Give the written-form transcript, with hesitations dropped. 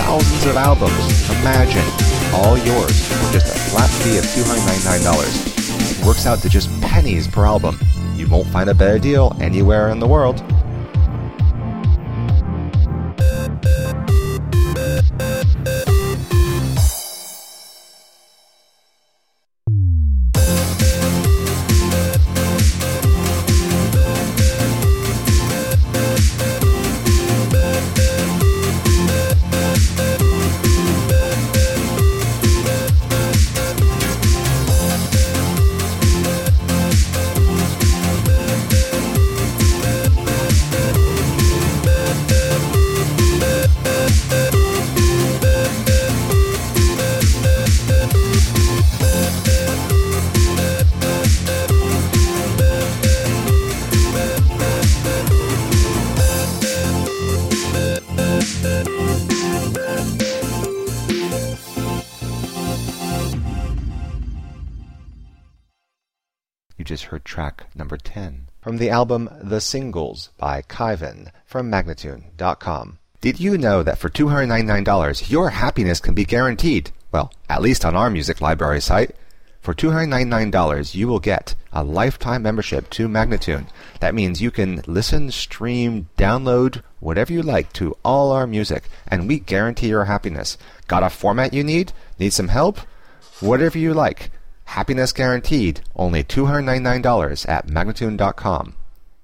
thousands of albums. Imagine, all yours for just a flat fee of $299. It works out to just pennies per album. You won't find a better deal anywhere in the world. You just heard track number 10 from the album The Singles by Kyvan from Magnatune.com. Did you know that for $299 your happiness can be guaranteed? Well, at least on our music library site. For $299 you will get a lifetime membership to Magnatune. That means you can listen, stream, download, whatever you like to all our music, and we guarantee your happiness. Got a format you need? Need some help? Whatever you like. Happiness guaranteed. Only $299 at Magnatune.com.